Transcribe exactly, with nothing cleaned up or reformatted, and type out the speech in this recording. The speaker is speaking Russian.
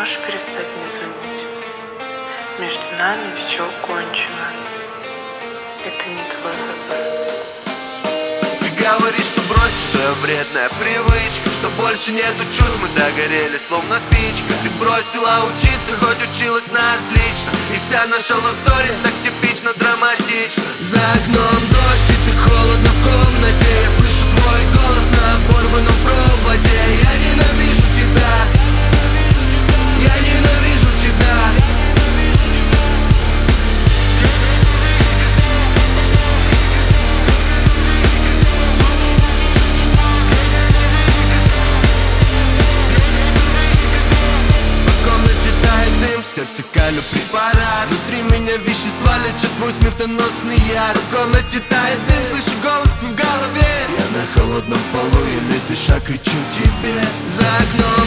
Можешь перестать мне звонить? Между нами все кончено. Это не твой выбор. Ты говоришь, что бросишь, что я вредная привычка, что больше нету чувств, мы догорели, словно спичка. Ты бросила учиться, хоть училась на отлично, и вся наша лавстори так типично драматично. За окном дождь, и так холодно в комнате. Я слышу твой голос на оборванном проводе. Я ненавижу тебя, я ненавижу тебя. В сердце калю препарат, внутри меня вещества лечат твой смертоносный яд. В комнате тает дым, слышу голос твой в голове. Я на холодном полу, еле дыша, кричу тебе. За окном